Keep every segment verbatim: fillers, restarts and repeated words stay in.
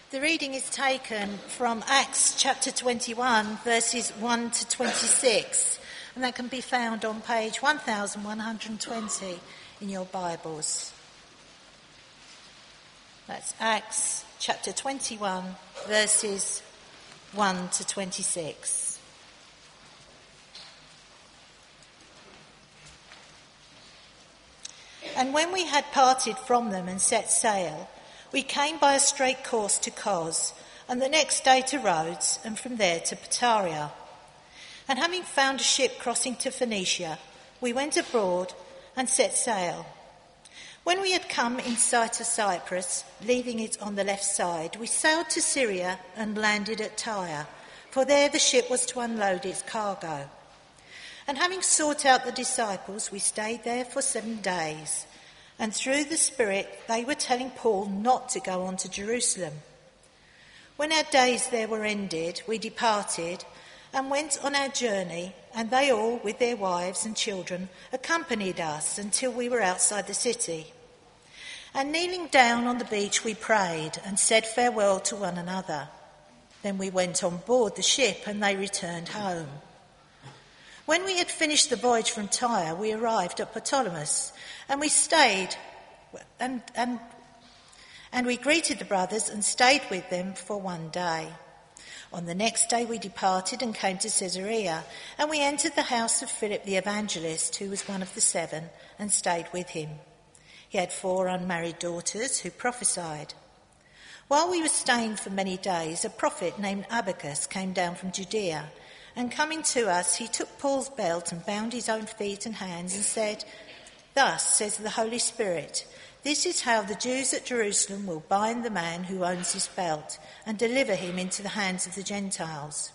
The reading is taken from Acts chapter twenty-one, verses one to twenty-six, and that can be found on page one thousand one hundred twenty in your Bibles. That's Acts chapter twenty-one, verses one to twenty-six. And when we had parted from them and set sail, we came by a straight course to Kos, and the next day to Rhodes, and from there to Pataria. And having found a ship crossing to Phoenicia, we went abroad and set sail. When we had come in sight of Cyprus, leaving it on the left side, we sailed to Syria and landed at Tyre, for there the ship was to unload its cargo. And having sought out the disciples, we stayed there for seven days. And through the Spirit, they were telling Paul not to go on to Jerusalem. When our days there were ended, we departed and went on our journey, and they all, with their wives and children, accompanied us until we were outside the city. And kneeling down on the beach, we prayed and said farewell to one another. Then we went on board the ship, and they returned home. When we had finished the voyage from Tyre, we arrived at Ptolemais, and we stayed, and, and, and we greeted the brothers and stayed with them for one day. On the next day we departed and came to Caesarea, and we entered the house of Philip the evangelist, who was one of the seven, and stayed with him. He had four unmarried daughters who prophesied. While we were staying for many days, a prophet named Abacus came down from Judea, and coming to us, he took Paul's belt and bound his own feet and hands and said, "Thus says the Holy Spirit, this is how the Jews at Jerusalem will bind the man who owns his belt and deliver him into the hands of the Gentiles."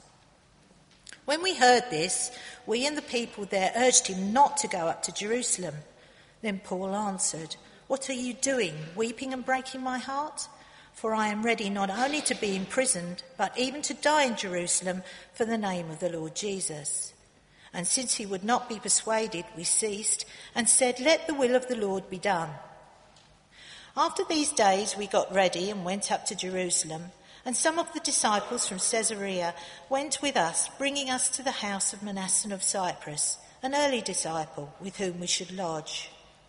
When we heard this, we and the people there urged him not to go up to Jerusalem. Then Paul answered, "What are you doing, weeping and breaking my heart? For I am ready not only to be imprisoned, but even to die in Jerusalem for the name of the Lord Jesus." And since he would not be persuaded, we ceased and said, "Let the will of the Lord be done." After these days we got ready and went up to Jerusalem, and some of the disciples from Caesarea went with us, bringing us to the house of Mnason of Cyprus, an early disciple with whom we should lodge.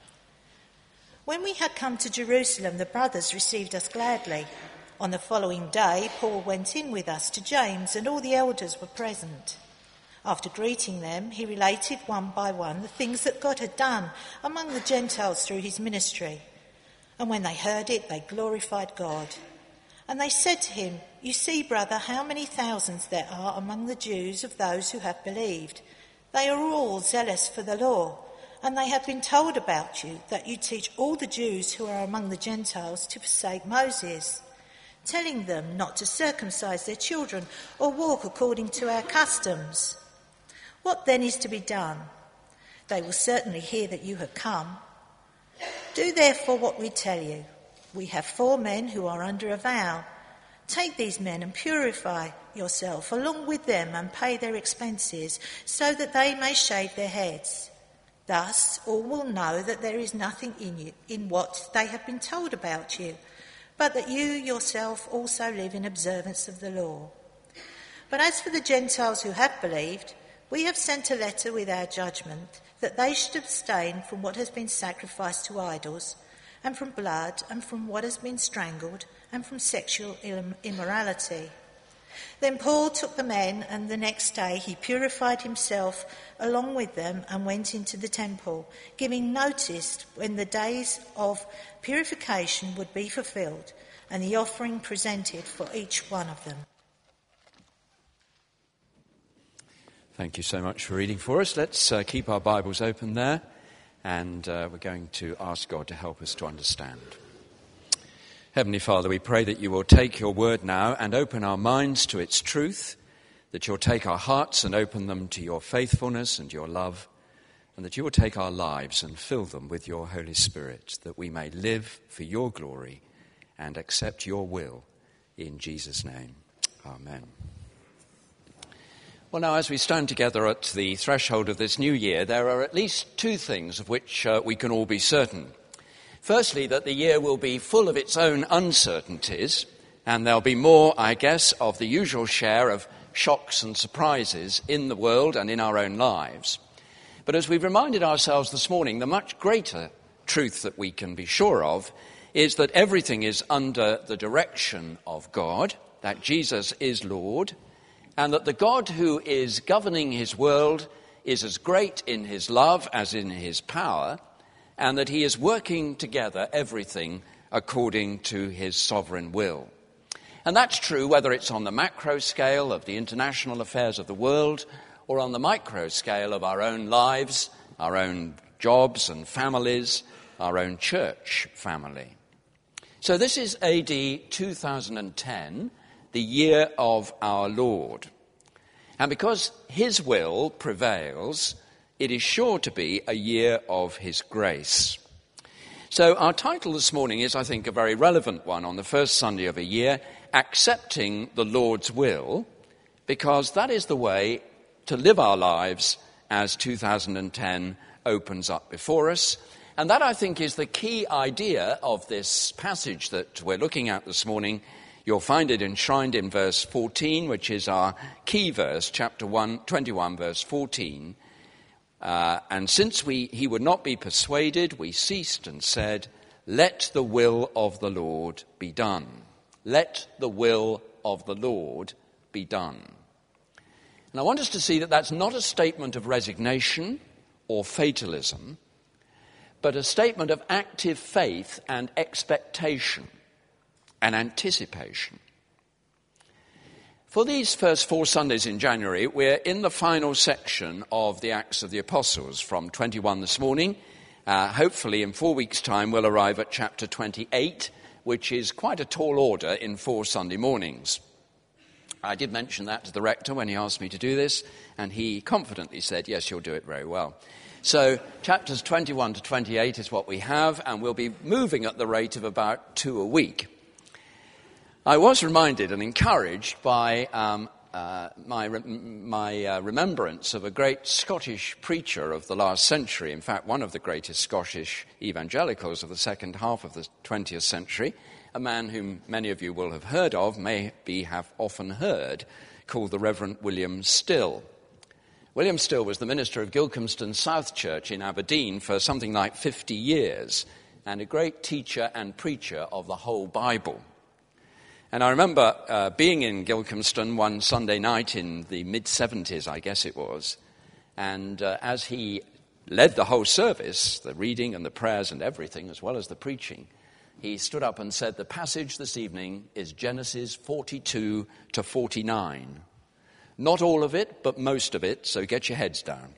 When we had come to Jerusalem, the brothers received us gladly. On the following day, Paul went in with us to James, and all the elders were present. After greeting them, he related one by one the things that God had done among the Gentiles through his ministry. And when they heard it, they glorified God. And they said to him, "You see, brother, how many thousands there are among the Jews of those who have believed. They are all zealous for the law. And they have been told about you that you teach all the Jews who are among the Gentiles to forsake Moses, telling them not to circumcise their children or walk according to our customs. What then is to be done? They will certainly hear that you have come. Do therefore what we tell you. We have four men who are under a vow. Take these men and purify yourself along with them and pay their expenses, so that they may shave their heads. Thus all will know that there is nothing in you, in what they have been told about you, but that you yourself also live in observance of the law. But as for the Gentiles who have believed, we have sent a letter with our judgment, that they should abstain from what has been sacrificed to idols, and from blood, and from what has been strangled, and from sexual immorality." Then Paul took the men, and the next day he purified himself along with them and went into the temple, giving notice when the days of purification would be fulfilled, and the offering presented for each one of them. Thank you so much for reading for us. Let's uh, keep our Bibles open there, and uh, we're going to ask God to help us to understand. Heavenly Father, we pray that you will take your word now and open our minds to its truth, that you'll take our hearts and open them to your faithfulness and your love, and that you will take our lives and fill them with your Holy Spirit, that we may live for your glory and accept your will. In Jesus' name, amen. Well, now, as we stand together at the threshold of this new year, there are at least two things of which uh, we can all be certain. Firstly, that the year will be full of its own uncertainties, And there'll be more, I guess, of the usual share of shocks and surprises in the world and in our own lives. But as we've reminded ourselves this morning, the much greater truth that we can be sure of is that everything is under the direction of God, that Jesus is Lord, and that the God who is governing his world is as great in his love as in his power, and that he is working together everything according to his sovereign will. And that's true whether it's on the macro scale of the international affairs of the world or on the micro scale of our own lives, our own jobs and families, our own church family. So this is A D two thousand ten, the year of our Lord. And because his will prevails, it is sure to be a year of his grace. So our title this morning is, I think, a very relevant one on the first Sunday of a year, Accepting the Lord's Will, because that is the way to live our lives as two thousand ten opens up before us. And that, I think, is the key idea of this passage that we're looking at this morning. You'll find it enshrined in verse fourteen, which is our key verse, chapter one, twenty-one, verse fourteen. Uh, and since we, he would not be persuaded, we ceased and said, let the will of the Lord be done. Let the will of the Lord be done. And I want us to see that that's not a statement of resignation or fatalism, but a statement of active faith and expectation and anticipation. For these first four Sundays in January, we're in the final section of the Acts of the Apostles from twenty-one this morning. Uh, hopefully in four weeks' time we'll arrive at chapter twenty-eight, which is quite a tall order in four Sunday mornings. I did mention that to the rector when he asked me to do this, and he confidently said, yes, you'll do it very well. So chapters twenty-one to twenty-eight is what we have, and we'll be moving at the rate of about two a week. I was reminded and encouraged by um, uh, my, re- my uh, remembrance of a great Scottish preacher of the last century, in fact, one of the greatest Scottish evangelicals of the second half of the twentieth century, a man whom many of you will have heard of, maybe have often heard, called the Reverend William Still. William Still was the minister of Gilcomston South Church in Aberdeen for something like fifty years, and a great teacher and preacher of the whole Bible. And I remember uh, being in Gilcomston one Sunday night in the mid-seventies, I guess it was, and uh, as he led the whole service, the reading and the prayers and everything, as well as the preaching, he stood up and said, the passage this evening is Genesis forty-two to forty-nine. Not all of it, but most of it, so get your heads down.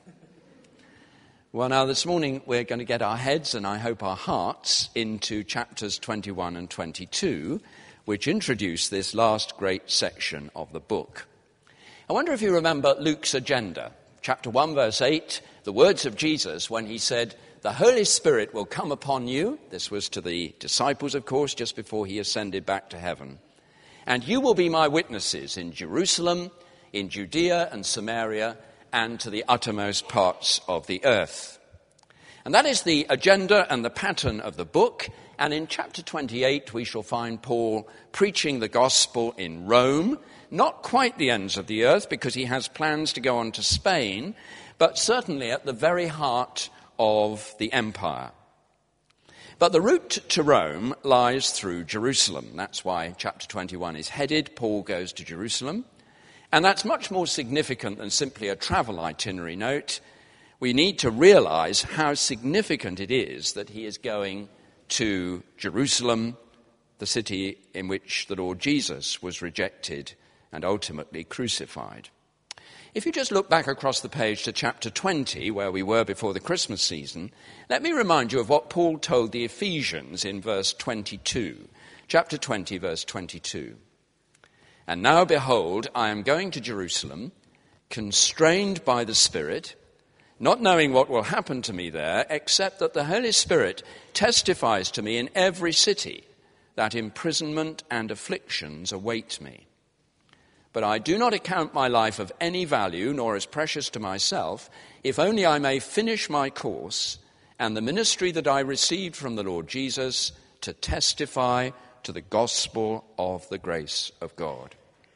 Well, now this morning we're going to get our heads, and I hope our hearts, into chapters twenty-one and twenty-two, which introduce this last great section of the book. I wonder if you remember Luke's agenda. Chapter one, verse eight, the words of Jesus when he said, the Holy Spirit will come upon you. This was to the disciples, of course, just before he ascended back to heaven. And you will be my witnesses in Jerusalem, in Judea and Samaria, and to the uttermost parts of the earth. And that is the agenda and the pattern of the book. And in chapter twenty-eight, we shall find Paul preaching the gospel in Rome, not quite the ends of the earth, because he has plans to go on to Spain, but certainly at the very heart of the empire. But the route to Rome lies through Jerusalem. That's why chapter twenty-one is headed, Paul goes to Jerusalem. And that's much more significant than simply a travel itinerary note. We need to realize how significant it is that he is going to Jerusalem, the city in which the Lord Jesus was rejected and ultimately crucified. If you just look back across the page to chapter twenty, where we were before the Christmas season, let me remind you of what Paul told the Ephesians in verse twenty-two. Chapter twenty, verse twenty-two. And now, behold, I am going to Jerusalem, constrained by the Spirit, not knowing what will happen to me there, except that the Holy Spirit testifies to me in every city that imprisonment and afflictions await me. But I do not account my life of any value, nor as precious to myself, if only I may finish my course and the ministry that I received from the Lord Jesus to testify to the gospel of the grace of God.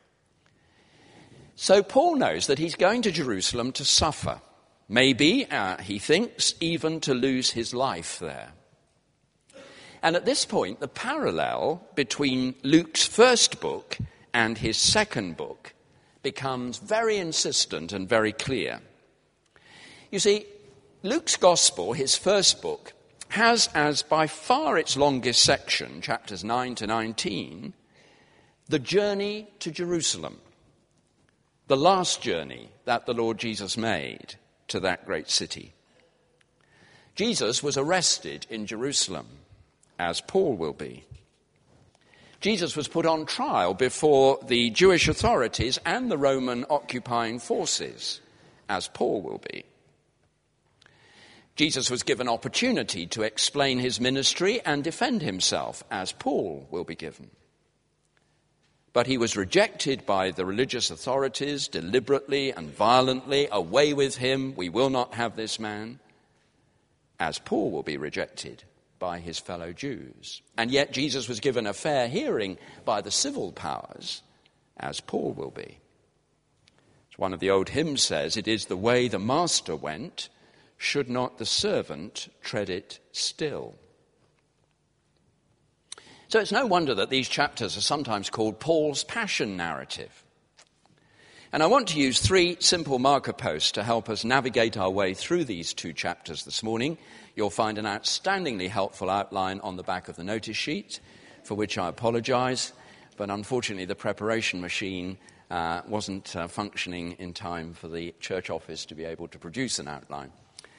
So Paul knows that he's going to Jerusalem to suffer. Maybe, uh, he thinks, even to lose his life there. And at this point, the parallel between Luke's first book and his second book becomes very insistent and very clear. You see, Luke's Gospel, his first book, has as by far its longest section, chapters nine to nineteen, the journey to Jerusalem, the last journey that the Lord Jesus made to that great city. Jesus was arrested in Jerusalem, as Paul will be. Jesus was put on trial before the Jewish authorities and the Roman occupying forces, as Paul will be. Jesus was given opportunity to explain his ministry and defend himself, as Paul will be given. But he was rejected by the religious authorities deliberately and violently. Away with him, we will not have this man, as Paul will be rejected by his fellow Jews. And yet Jesus was given a fair hearing by the civil powers, as Paul will be. As one of the old hymns says, it is the way the master went, should not the servant tread it still? So it's no wonder that these chapters are sometimes called Paul's passion narrative. And I want to use three simple marker posts to help us navigate our way through these two chapters this morning. You'll find an outstandingly helpful outline on the back of the notice sheet, for which I apologize, but unfortunately the preparation machine uh, wasn't uh, functioning in time for the church office to be able to produce an outline.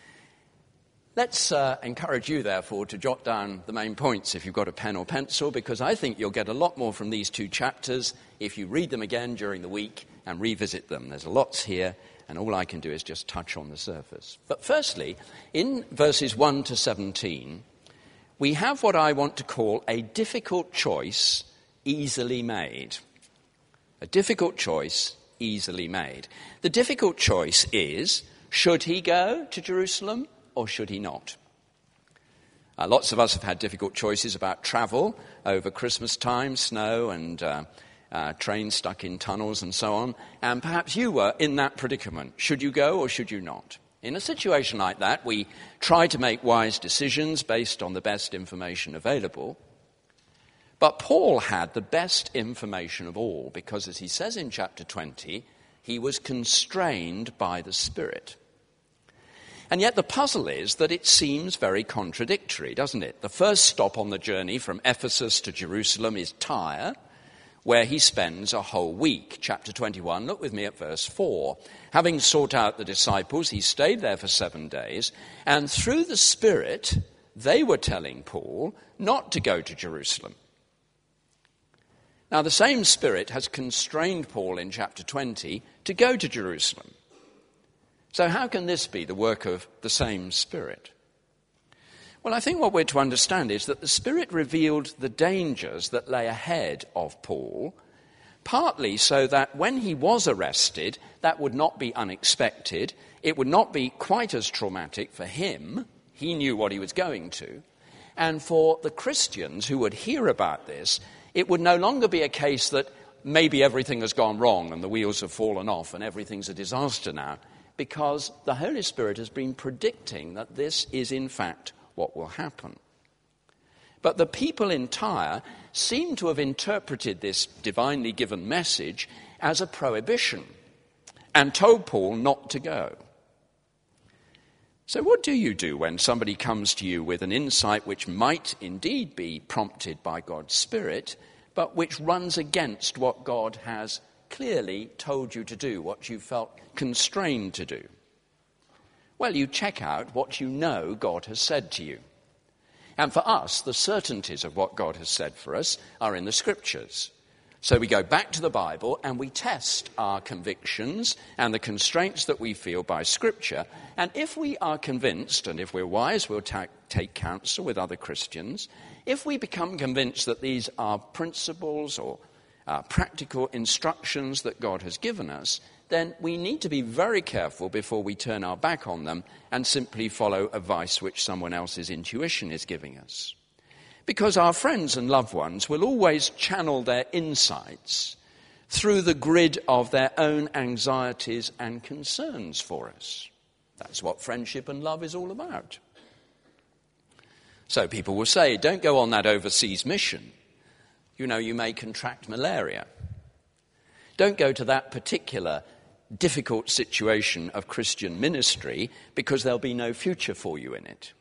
Let's uh, encourage you, therefore, to jot down the main points if you've got a pen or pencil, because I think you'll get a lot more from these two chapters if you read them again during the week and revisit them. There's lots here, and all I can do is just touch on the surface. But firstly, in verses one to seventeen, we have what I want to call a difficult choice easily made. A difficult choice easily made. The difficult choice is, should he go to Jerusalem or should he not? Uh, lots of us have had difficult choices about travel over Christmas time, snow and uh, uh, trains stuck in tunnels and so on. And perhaps you were in that predicament. Should you go or should you not? In a situation like that, we try to make wise decisions based on the best information available. But Paul had the best information of all because, as he says in chapter twenty, he was constrained by the Spirit. And yet the puzzle is that it seems very contradictory, doesn't it? The first stop on the journey from Ephesus to Jerusalem is Tyre, where he spends a whole week. Chapter twenty-one, look with me at verse four. Having sought out the disciples, he stayed there for seven days, and through the Spirit, they were telling Paul not to go to Jerusalem. Now, the same Spirit has constrained Paul in chapter twenty to go to Jerusalem. So how can this be the work of the same Spirit? Well, I think what we're to understand is that the Spirit revealed the dangers that lay ahead of Paul, partly so that when he was arrested, that would not be unexpected. It would not be quite as traumatic for him. He knew what he was going to. And for the Christians who would hear about this, it would no longer be a case that maybe everything has gone wrong and the wheels have fallen off and everything's a disaster now, because the Holy Spirit has been predicting that this is in fact what will happen. But the people in Tyre seem to have interpreted this divinely given message as a prohibition and told Paul not to go. So what do you do when somebody comes to you with an insight which might indeed be prompted by God's Spirit, but which runs against what God has clearly told you to do, what you felt constrained to do? Well, you check out what you know God has said to you. And for us, the certainties of what God has said for us are in the Scriptures. So we go back to the Bible and we test our convictions and the constraints that we feel by Scripture. And if we are convinced, and if we're wise, we'll ta- take counsel with other Christians. If we become convinced that these are principles or uh, practical instructions that God has given us, then we need to be very careful before we turn our back on them and simply follow advice which someone else's intuition is giving us. Because our friends and loved ones will always channel their insights through the grid of their own anxieties and concerns for us. That's what friendship and love is all about. So people will say, don't go on that overseas mission. You know, you may contract malaria. Don't go to that particular difficult situation of Christian ministry because there'll be no future for you in it.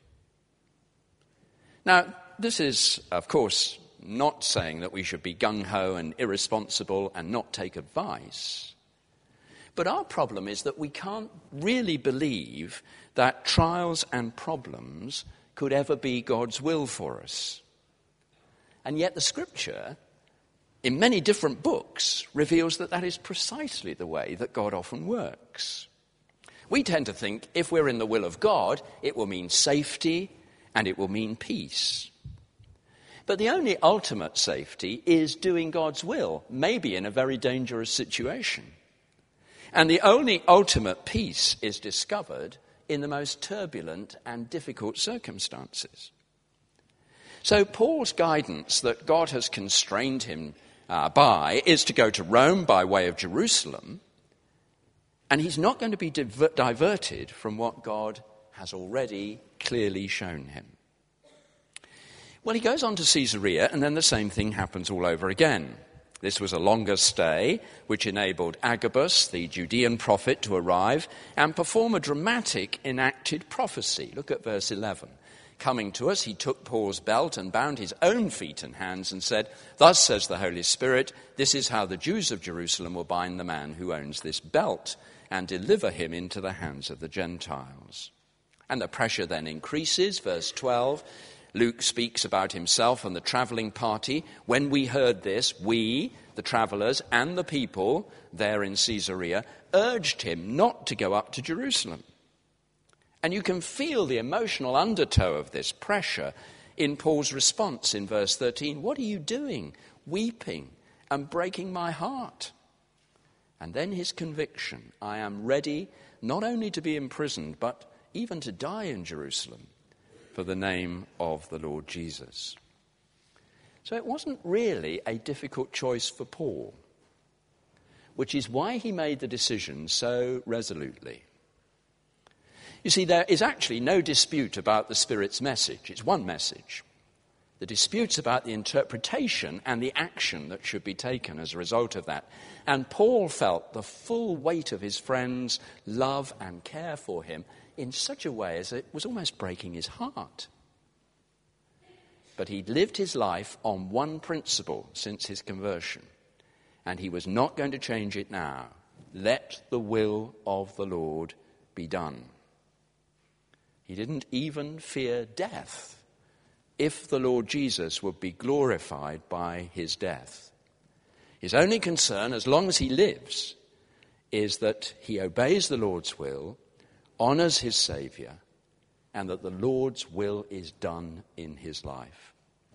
Now, this is, of course, not saying that we should be gung-ho and irresponsible and not take advice. But our problem is that we can't really believe that trials and problems could ever be God's will for us. And yet the Scripture, in many different books, reveals that that is precisely the way that God often works. We tend to think if we're in the will of God, it will mean safety and it will mean peace. But the only ultimate safety is doing God's will, maybe in a very dangerous situation. And the only ultimate peace is discovered in the most turbulent and difficult circumstances. So Paul's guidance that God has constrained him uh, by is to go to Rome by way of Jerusalem, and he's not going to be diver- diverted from what God has already clearly shown him. Well, he goes on to Caesarea, and then the same thing happens all over again. This was a longer stay, which enabled Agabus, the Judean prophet, to arrive and perform a dramatic enacted prophecy. Look at verse eleven. Coming to us, he took Paul's belt and bound his own feet and hands and said, "Thus says the Holy Spirit, this is how the Jews of Jerusalem will bind the man who owns this belt and deliver him into the hands of the Gentiles." And the pressure then increases. Verse twelve. Luke speaks about himself and the travelling party. When we heard this, we, the travellers, and the people there in Caesarea urged him not to go up to Jerusalem. And you can feel the emotional undertow of this pressure in Paul's response in verse thirteen. What are you doing? Weeping and breaking my heart. And then his conviction, I am ready not only to be imprisoned, but even to die in Jerusalem for the name of the Lord Jesus. So it wasn't really a difficult choice for Paul, which is why he made the decision so resolutely. You see, there is actually no dispute about the Spirit's message. It's one message. The dispute's about the interpretation and the action that should be taken as a result of that. And Paul felt the full weight of his friends' love and care for him in such a way as it was almost breaking his heart. But he'd lived his life on one principle since his conversion, and he was not going to change it now. Let the will of the Lord be done. He didn't even fear death if the Lord Jesus would be glorified by his death. His only concern, as long as he lives, is that he obeys the Lord's will, honours his Saviour, and that the Lord's will is done in his life.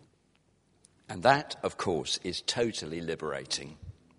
And that, of course, is totally liberating.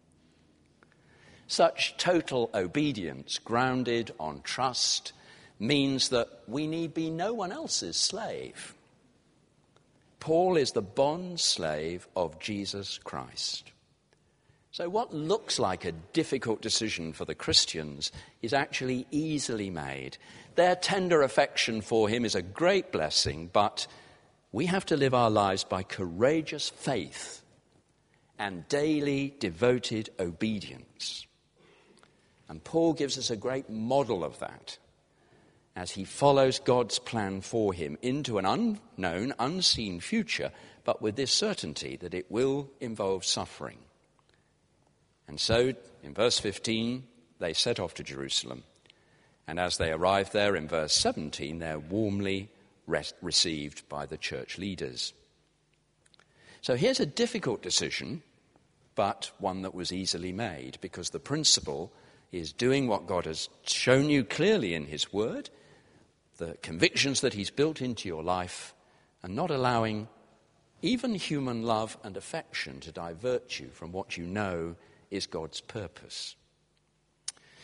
Such total obedience, grounded on trust, means that we need be no one else's slave. Paul is the bond slave of Jesus Christ. So what looks like a difficult decision for the Christians is actually easily made. Their tender affection for him is a great blessing, but we have to live our lives by courageous faith and daily devoted obedience. And Paul gives us a great model of that as he follows God's plan for him into an unknown, unseen future, but with this certainty that it will involve suffering. And so, in verse fifteen, they set off to Jerusalem. And as they arrived there, in verse seventeen, they're warmly re- received by the church leaders. So here's a difficult decision, but one that was easily made, because the principle is doing what God has shown you clearly in his word, the convictions that he's built into your life, and not allowing even human love and affection to divert you from what you know is God's purpose.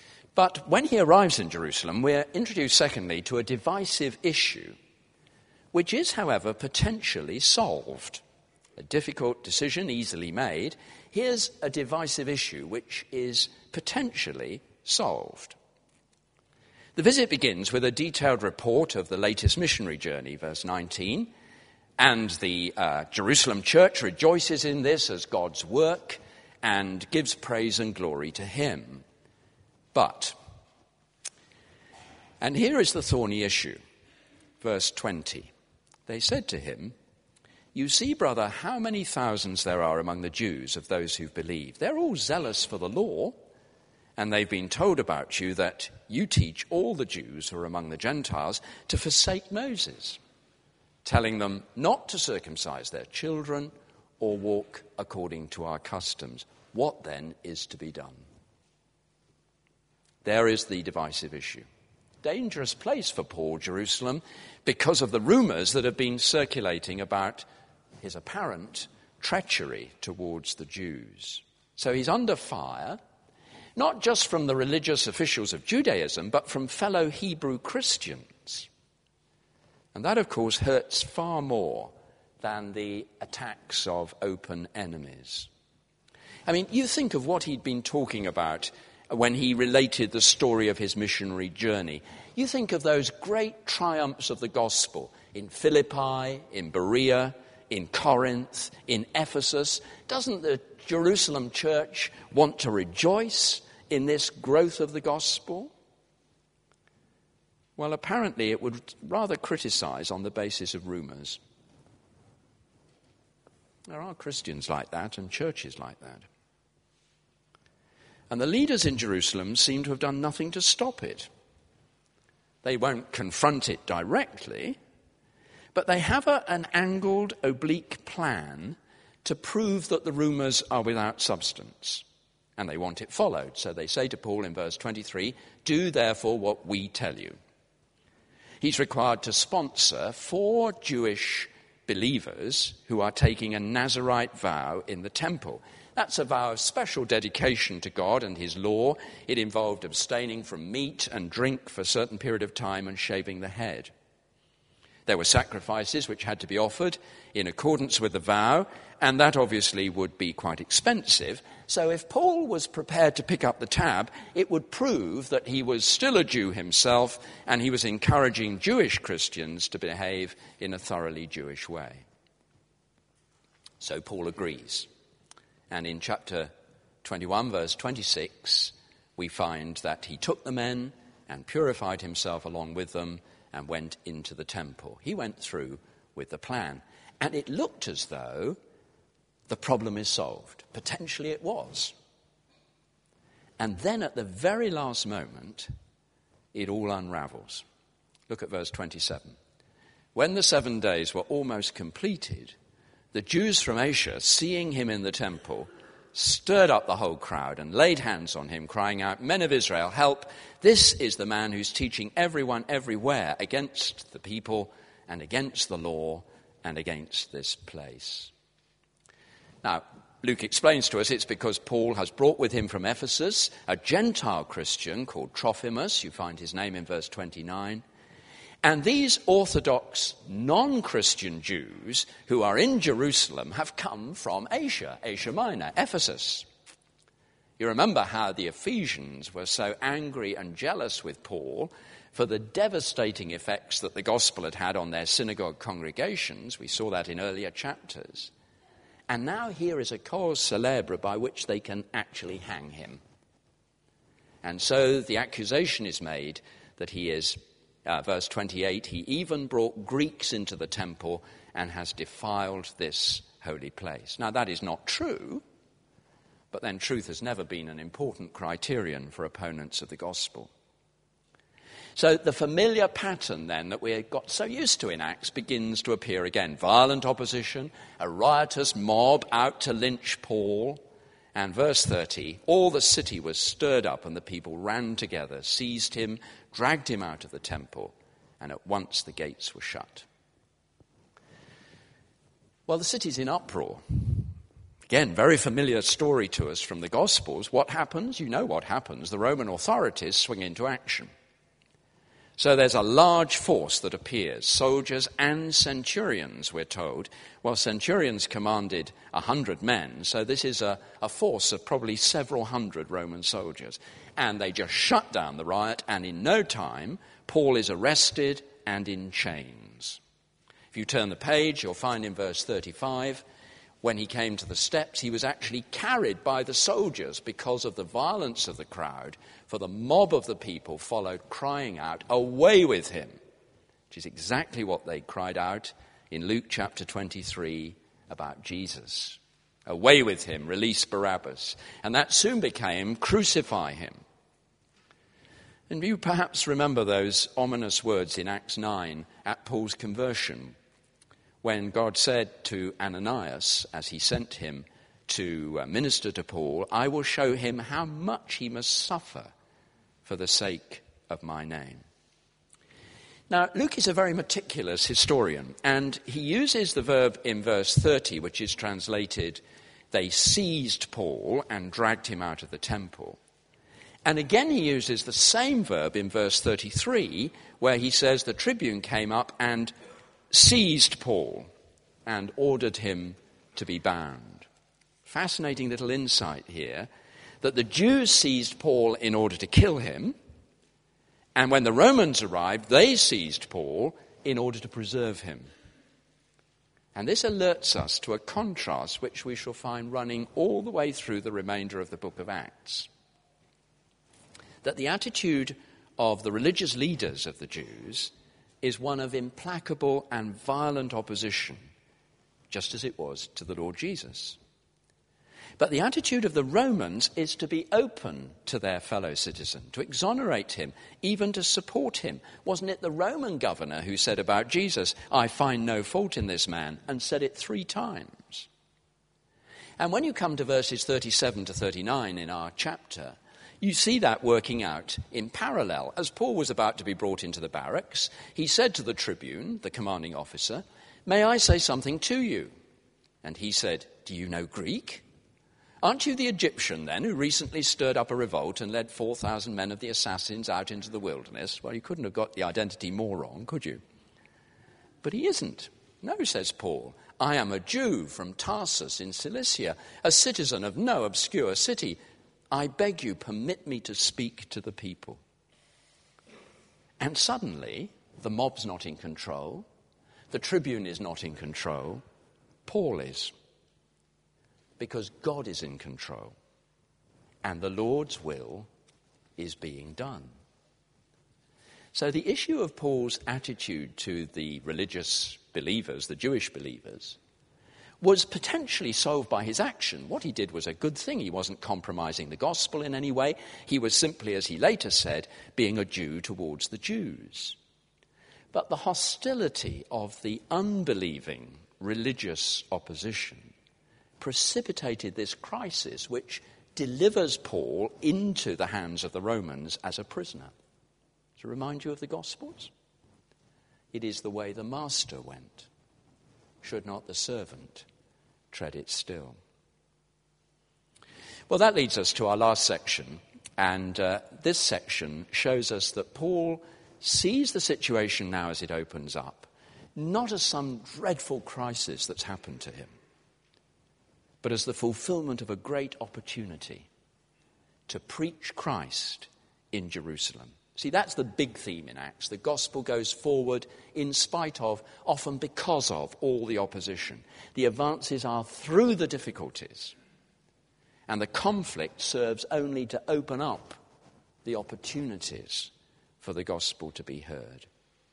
But when he arrives in Jerusalem, we're introduced, secondly, to a divisive issue which is, however, potentially solved. A difficult decision easily made. Here's a divisive issue which is potentially solved. The visit begins with a detailed report of the latest missionary journey, verse nineteen, and the uh, Jerusalem church rejoices in this as God's work and gives praise and glory to him. But, and here is the thorny issue, verse twenty, they said to him, "You see, brother, how many thousands there are among the Jews of those who've believed. They're all zealous for the law, and they've been told about you that you teach all the Jews who are among the Gentiles to forsake Moses, telling them not to circumcise their children or walk according to our customs. What then is to be done?" There is the divisive issue. Dangerous place for Paul, Jerusalem, because of the rumors that have been circulating about his apparent treachery towards the Jews. So he's under fire, not just from the religious officials of Judaism, but from fellow Hebrew Christians. And that, of course, hurts far more than the attacks of open enemies. I mean, you think of what he'd been talking about when he related the story of his missionary journey. You think of those great triumphs of the gospel in Philippi, in Berea, in Corinth, in Ephesus. Doesn't the Jerusalem church want to rejoice in this growth of the gospel? Well, apparently it would rather criticize on the basis of rumors. There are Christians like that and churches like that. And the leaders in Jerusalem seem to have done nothing to stop it. They won't confront it directly, but they have a, an angled, oblique plan to prove that the rumors are without substance. And they want it followed. So they say to Paul in verse twenty-three, "Do therefore what we tell you." He's required to sponsor four Jewish believers who are taking a Nazirite vow in the temple. That's a vow of special dedication to God and his law. It involved abstaining from meat and drink for a certain period of time and shaving the head. There were sacrifices which had to be offered in accordance with the vow, and that obviously would be quite expensive. So if Paul was prepared to pick up the tab, it would prove that he was still a Jew himself, and he was encouraging Jewish Christians to behave in a thoroughly Jewish way. So Paul agrees. And in chapter twenty-one, verse twenty-six, we find that he took the men and purified himself along with them and went into the temple. He went through with the plan. And it looked as though the problem is solved. Potentially it was. And then at the very last moment, it all unravels. Look at verse twenty-seven. When the seven days were almost completed, the Jews from Asia, seeing him in the temple, stirred up the whole crowd and laid hands on him, crying out, "Men of Israel, help! This is the man who's teaching everyone everywhere against the people and against the law and against this place." Now, Luke explains to us it's because Paul has brought with him from Ephesus a Gentile Christian called Trophimus. You find his name in verse twenty-nine. And these Orthodox non-Christian Jews who are in Jerusalem have come from Asia, Asia Minor, Ephesus. You remember how the Ephesians were so angry and jealous with Paul for the devastating effects that the gospel had had on their synagogue congregations. We saw that in earlier chapters. And now here is a cause célèbre by which they can actually hang him. And so the accusation is made that he is, uh, verse twenty-eight, he even brought Greeks into the temple and has defiled this holy place. Now that is not true, but then truth has never been an important criterion for opponents of the gospel. So the familiar pattern then that we got so used to in Acts begins to appear again. Violent opposition, a riotous mob out to lynch Paul. And verse thirty, all the city was stirred up and the people ran together, seized him, dragged him out of the temple, and at once the gates were shut. Well, the city's in uproar. Again, very familiar story to us from the Gospels. What happens? You know what happens. The Roman authorities swing into action. So there's a large force that appears, soldiers and centurions, we're told. Well, centurions commanded a hundred men, so this is a, a force of probably several hundred Roman soldiers. And they just shut down the riot, and in no time, Paul is arrested and in chains. If you turn the page, you'll find in verse thirty-five, when he came to the steps, he was actually carried by the soldiers because of the violence of the crowd, for the mob of the people followed, crying out, "Away with him!" Which is exactly what they cried out in Luke chapter twenty-three about Jesus. Away with him, release Barabbas. And that soon became, crucify him. And you perhaps remember those ominous words in Acts nine at Paul's conversion, when God said to Ananias, as he sent him to minister to Paul, "I will show him how much he must suffer for the sake of my name." Now, Luke is a very meticulous historian, and he uses the verb in verse thirty, which is translated, "They seized Paul and dragged him out of the temple." And again he uses the same verb in verse thirty-three, where he says the tribune came up and seized Paul and ordered him to be bound. Fascinating little insight here, that the Jews seized Paul in order to kill him, and when the Romans arrived, they seized Paul in order to preserve him. And this alerts us to a contrast which we shall find running all the way through the remainder of the book of Acts. That the attitude of the religious leaders of the Jews is one of implacable and violent opposition, just as it was to the Lord Jesus. But the attitude of the Romans is to be open to their fellow citizen, to exonerate him, even to support him. Wasn't it the Roman governor who said about Jesus, "I find no fault in this man," and said it three times? And when you come to verses thirty-seven to thirty-nine in our chapter, you see that working out in parallel. As Paul was about to be brought into the barracks, he said to the tribune, the commanding officer, "May I say something to you?" And he said, "Do you know Greek? Aren't you the Egyptian then who recently stirred up a revolt and led four thousand men of the assassins out into the wilderness?" Well, you couldn't have got the identity more wrong, could you? But he isn't. "No," says Paul, "I am a Jew from Tarsus in Cilicia, a citizen of no obscure city. I beg you, permit me to speak to the people." And suddenly, the mob's not in control, the tribune is not in control, Paul is. Because God is in control, and the Lord's will is being done. So the issue of Paul's attitude to the religious believers, the Jewish believers, was potentially solved by his action. What he did was a good thing. He wasn't compromising the gospel in any way. He was simply, as he later said, being a Jew towards the Jews. But the hostility of the unbelieving religious opposition precipitated this crisis which delivers Paul into the hands of the Romans as a prisoner. To remind you of the Gospels? It is the way the master went. Should not the servant tread it still? Well, that leads us to our last section, and uh, this section shows us that Paul sees the situation now as it opens up, not as some dreadful crisis that's happened to him, but as the fulfillment of a great opportunity to preach Christ in Jerusalem. See, that's the big theme in Acts. The gospel goes forward in spite of, often because of, all the opposition. The advances are through the difficulties. And the conflict serves only to open up the opportunities for the gospel to be heard.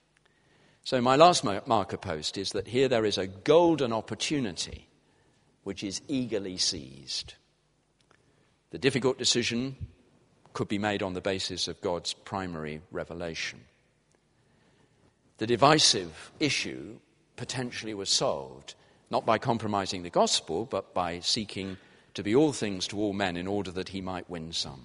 So my last marker post is that here there is a golden opportunity which is eagerly seized. The difficult decision could be made on the basis of God's primary revelation. The divisive issue potentially was solved, not by compromising the gospel, but by seeking to be all things to all men in order that he might win some.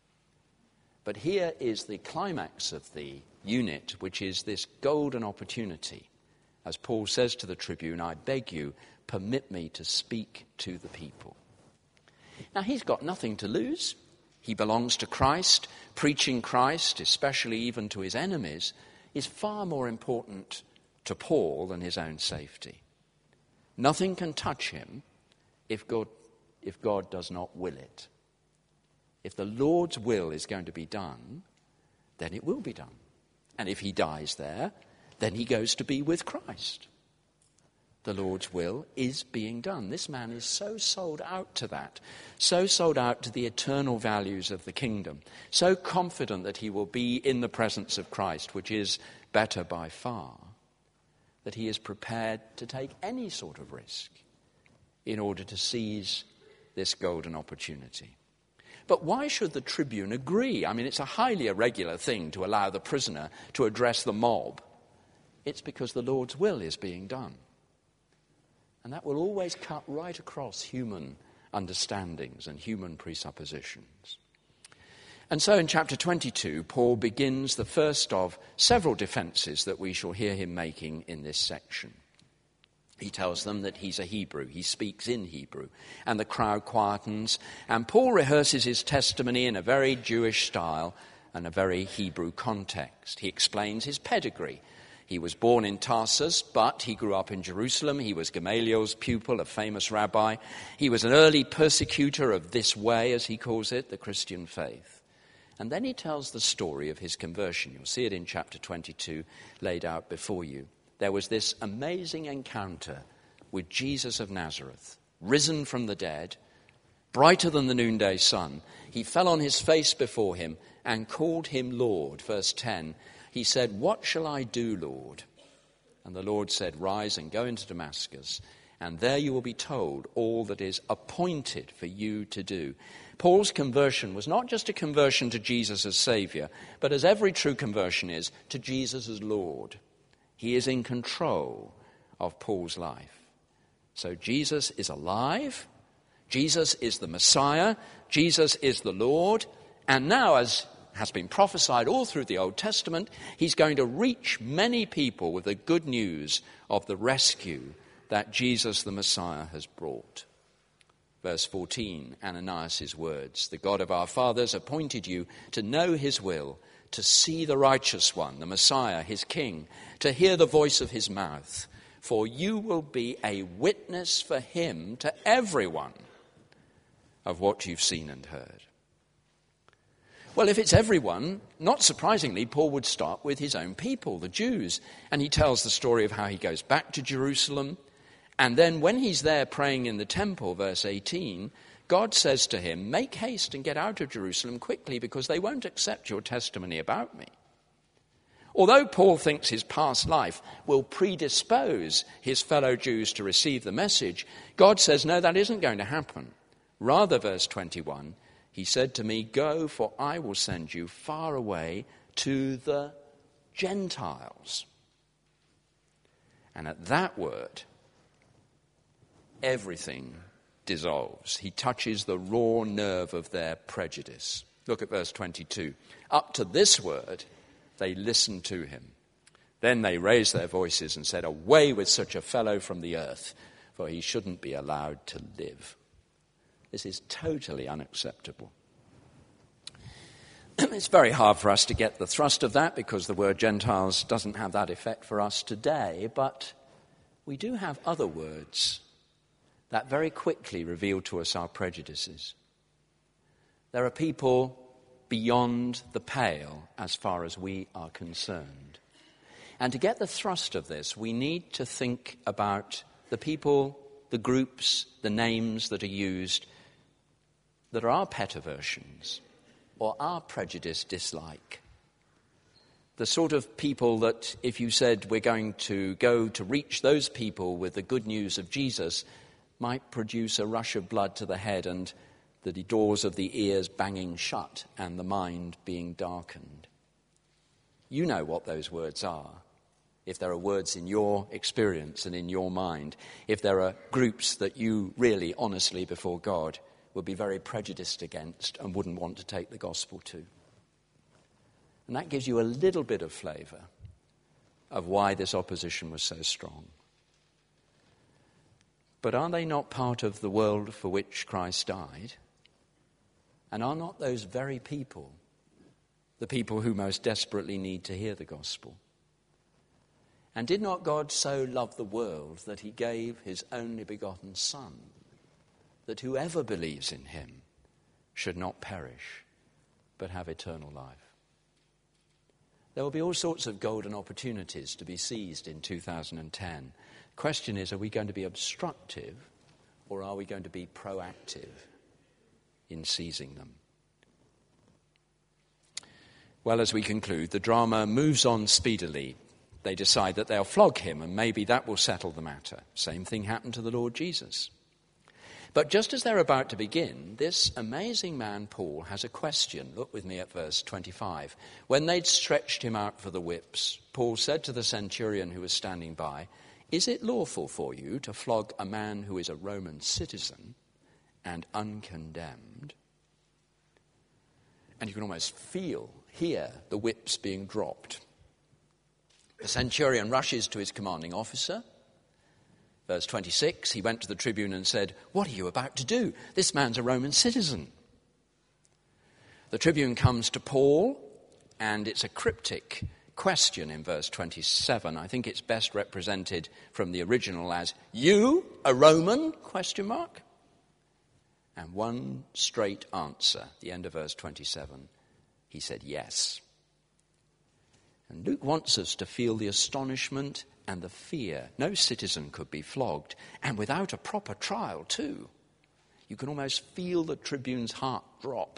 But here is the climax of the unit, which is this golden opportunity. As Paul says to the tribune, "I beg you, permit me to speak to the people." Now, he's got nothing to lose. He belongs to Christ. Preaching Christ, especially even to his enemies, is far more important to Paul than his own safety. Nothing can touch him if God, if God does not will it. If the Lord's will is going to be done, then it will be done. And if he dies there, then he goes to be with Christ. The Lord's will is being done. This man is so sold out to that, so sold out to the eternal values of the kingdom, so confident that he will be in the presence of Christ, which is better by far, that he is prepared to take any sort of risk in order to seize this golden opportunity. But why should the tribune agree? I mean, it's a highly irregular thing to allow the prisoner to address the mob. It's because the Lord's will is being done. And that will always cut right across human understandings and human presuppositions. And so in chapter twenty-two, Paul begins the first of several defenses that we shall hear him making in this section. He tells them that he's a Hebrew, he speaks in Hebrew, and the crowd quietens, and Paul rehearses his testimony in a very Jewish style and a very Hebrew context. He explains his pedigree. He was born in Tarsus, but he grew up in Jerusalem. He was Gamaliel's pupil, a famous rabbi. He was an early persecutor of this way, as he calls it, the Christian faith. And then he tells the story of his conversion. You'll see it in chapter twenty-two, laid out before you. There was this amazing encounter with Jesus of Nazareth, risen from the dead, brighter than the noonday sun. He fell on his face before him and called him Lord. Verse ten, he said, "What shall I do, Lord?" And the Lord said, "Rise and go into Damascus, and there you will be told all that is appointed for you to do." Paul's conversion was not just a conversion to Jesus as Saviour, but as every true conversion is, to Jesus as Lord. He is in control of Paul's life. So Jesus is alive, Jesus is the Messiah, Jesus is the Lord, and now, as has been prophesied all through the Old Testament, he's going to reach many people with the good news of the rescue that Jesus the Messiah has brought. Verse fourteen, Ananias' words, "The God of our fathers appointed you to know his will, to see the righteous one, the Messiah, his king, to hear the voice of his mouth. For you will be a witness for him to everyone of what you've seen and heard." Well, if it's everyone, not surprisingly, Paul would start with his own people, the Jews. And he tells the story of how he goes back to Jerusalem. And then when he's there praying in the temple, verse eighteen, God says to him, "Make haste and get out of Jerusalem quickly, because they won't accept your testimony about me." Although Paul thinks his past life will predispose his fellow Jews to receive the message, God says, no, that isn't going to happen. Rather, verse twenty-one, he said to me, "Go, for I will send you far away to the Gentiles." And at that word, everything dissolves. He touches the raw nerve of their prejudice. Look at verse twenty-two. Up to this word, they listened to him. Then they raised their voices and said, "Away with such a fellow from the earth, for he shouldn't be allowed to live." This is totally unacceptable. It's very hard for us to get the thrust of that because the word Gentiles doesn't have that effect for us today, but we do have other words that very quickly reveal to us our prejudices. There are people beyond the pale as far as we are concerned. And to get the thrust of this, we need to think about the people, the groups, the names that are used that are our pet aversions or our prejudice dislike. The sort of people that if you said we're going to go to reach those people with the good news of Jesus might produce a rush of blood to the head and the doors of the ears banging shut and the mind being darkened. You know what those words are. If there are words in your experience and in your mind, if there are groups that you really, honestly, before God, would be very prejudiced against and wouldn't want to take the gospel to. And that gives you a little bit of flavour of why this opposition was so strong. But are they not part of the world for which Christ died? And are not those very people the people who most desperately need to hear the gospel? And did not God so love the world that he gave his only begotten Son, that whoever believes in him should not perish, but have eternal life? There will be all sorts of golden opportunities to be seized in two thousand ten. The question is, are we going to be obstructive or are we going to be proactive in seizing them? Well, as we conclude, the drama moves on speedily. They decide that they'll flog him and maybe that will settle the matter. Same thing happened to the Lord Jesus. But just as they're about to begin, this amazing man, Paul, has a question. Look with me at verse twenty-five. When they'd stretched him out for the whips, Paul said to the centurion who was standing by, "Is it lawful for you to flog a man who is a Roman citizen and uncondemned?" And you can almost feel, hear the whips being dropped. The centurion rushes to his commanding officer. Verse twenty-six, he went to the tribune and said, "What are you about to do? This man's a Roman citizen." The tribune comes to Paul, and it's a cryptic question in verse twenty-seven. I think it's best represented from the original as, "You, a Roman?" question mark. And one straight answer, the end of verse twenty-seven. He said, "Yes." And Luke wants us to feel the astonishment and the fear. No citizen could be flogged, and without a proper trial too. You can almost feel the tribune's heart drop.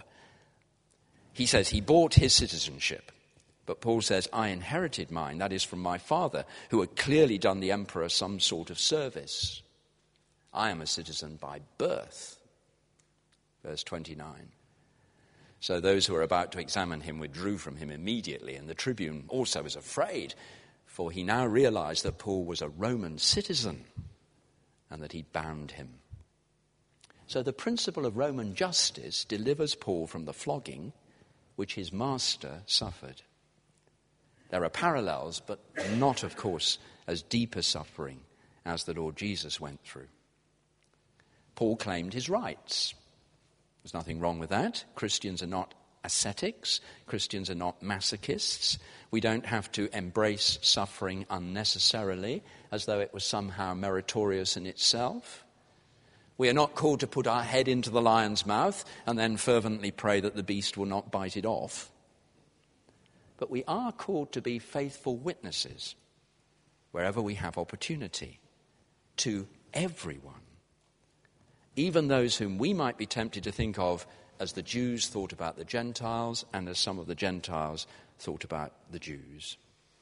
He says he bought his citizenship, but Paul says, "I inherited mine, that is from my father, who had clearly done the emperor some sort of service. I am a citizen by birth." Verse twenty-nine. So those who were about to examine him withdrew from him immediately, and the tribune also was afraid, for he now realized that Paul was a Roman citizen and that he'd bound him. So the principle of Roman justice delivers Paul from the flogging which his master suffered. There are parallels, but not, of course, as deep a suffering as the Lord Jesus went through. Paul claimed his rights. There's nothing wrong with that. Christians are not ascetics. Christians are not masochists. We don't have to embrace suffering unnecessarily as though it was somehow meritorious in itself. We are not called to put our head into the lion's mouth and then fervently pray that the beast will not bite it off. But we are called to be faithful witnesses wherever we have opportunity to everyone. Even those whom we might be tempted to think of as the Jews thought about the Gentiles and as some of the Gentiles thought about the Jews.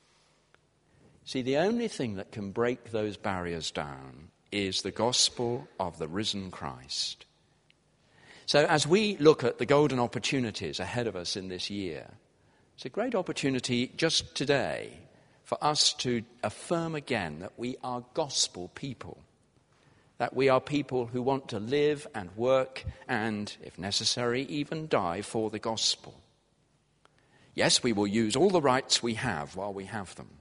See, the only thing that can break those barriers down is the gospel of the risen Christ. So as we look at the golden opportunities ahead of us in this year, it's a great opportunity just today for us to affirm again that we are gospel people. That we are people who want to live and work and, if necessary, even die for the gospel. Yes, we will use all the rights we have while we have them.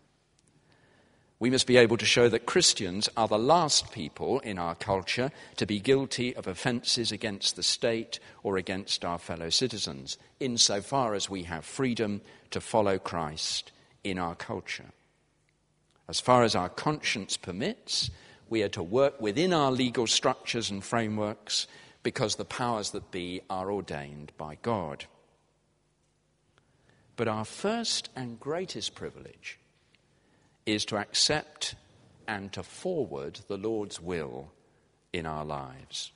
We must be able to show that Christians are the last people in our culture to be guilty of offences against the state or against our fellow citizens, insofar as we have freedom to follow Christ in our culture. As far as our conscience permits, we are to work within our legal structures and frameworks because the powers that be are ordained by God. But our first and greatest privilege is to accept and to forward the Lord's will in our lives.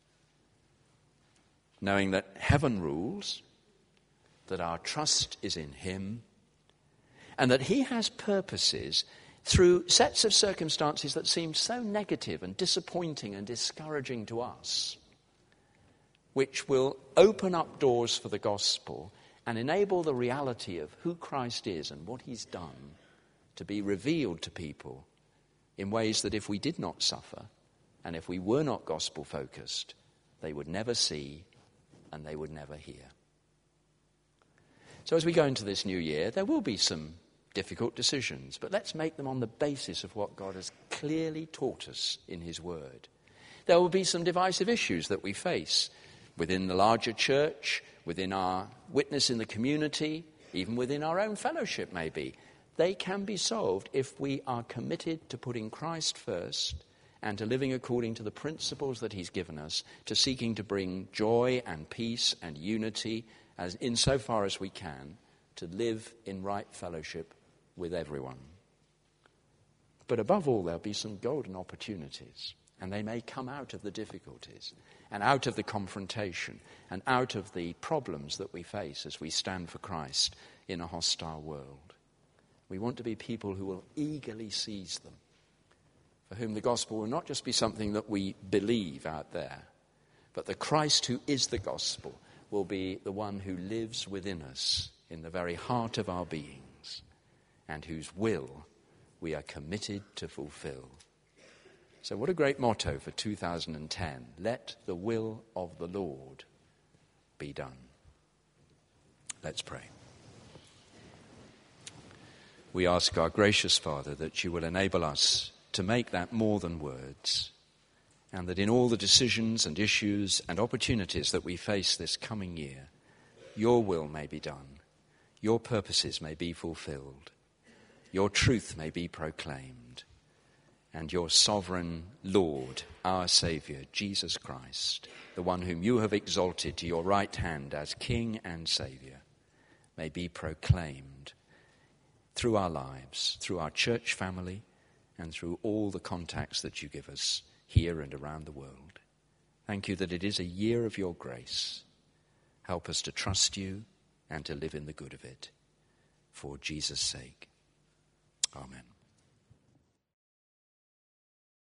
Knowing that heaven rules, that our trust is in him, and that he has purposes through sets of circumstances that seem so negative and disappointing and discouraging to us, which will open up doors for the gospel and enable the reality of who Christ is and what he's done to be revealed to people in ways that if we did not suffer and if we were not gospel-focused, they would never see and they would never hear. So as we go into this new year, there will be some difficult decisions, but let's make them on the basis of what God has clearly taught us in his word. There will be some divisive issues that we face within the larger church, within our witness in the community, even within our own fellowship maybe. they can be solved if we are committed to putting Christ first and to living according to the principles that he's given us, to seeking to bring joy and peace and unity as insofar as we can, to live in right fellowship with everyone. But above all, there'll be some golden opportunities, and they may come out of the difficulties and out of the confrontation and out of the problems that we face as we stand for Christ in a hostile world. We want to be people who will eagerly seize them, for whom the gospel will not just be something that we believe out there, but the Christ who is the gospel will be the one who lives within us in the very heart of our beings, and whose will we are committed to fulfill. So what a great motto for two thousand ten. Let the will of the Lord be done. Let's pray. We ask our gracious Father that you will enable us to make that more than words, and that in all the decisions and issues and opportunities that we face this coming year, your will may be done, your purposes may be fulfilled, your truth may be proclaimed, and your sovereign Lord, our Saviour, Jesus Christ, the one whom you have exalted to your right hand as King and Saviour, may be proclaimed through our lives, through our church family, and through all the contacts that you give us here and around the world. Thank you that it is a year of your grace. Help us to trust you and to live in the good of it. For Jesus' sake. Amen.